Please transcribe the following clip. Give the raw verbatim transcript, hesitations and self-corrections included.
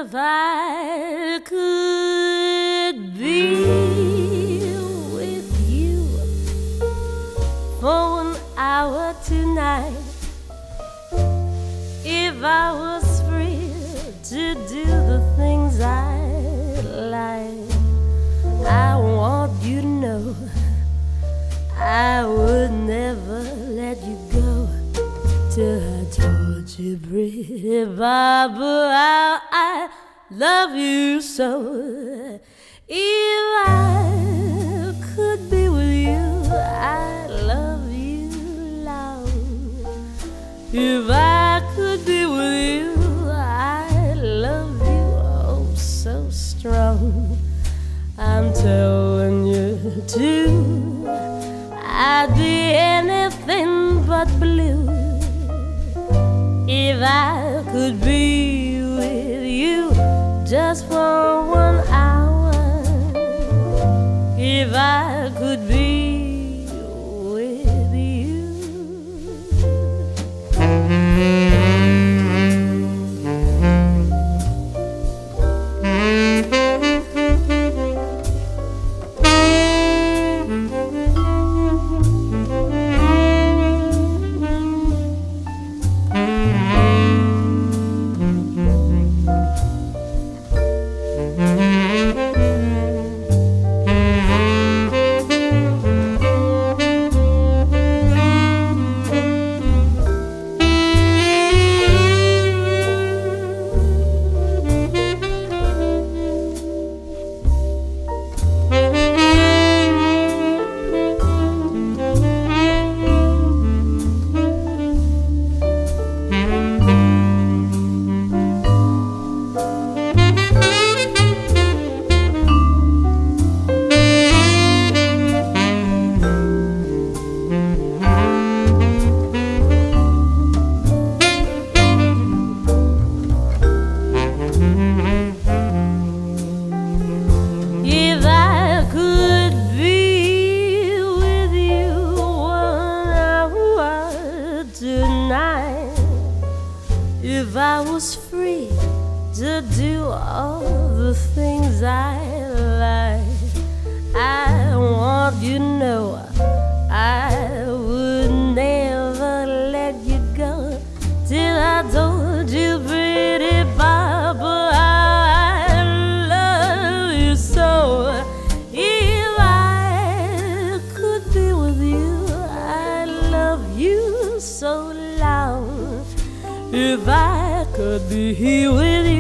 If I could be with you for an hour tonight, if I was free to do the things I like, I want you to know I would never let you go till I told you, pretty Barbara, how I love you so. If I could be with you, I love you long. If I could be with you, I love you oh so strong. I'm telling you too, I'd be anything but blue if I could be with you just for one hour. If I could be with you. If I was free to do all the things I like, I want you to know I would never let you go till I told you, pretty Barbara, I love you so. If I could be with you, I love you so long. If I could be here with you,